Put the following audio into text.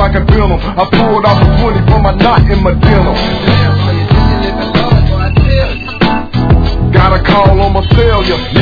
like a venom. I pulled off the woolly from my knot in my denim. Got a call on my cellular,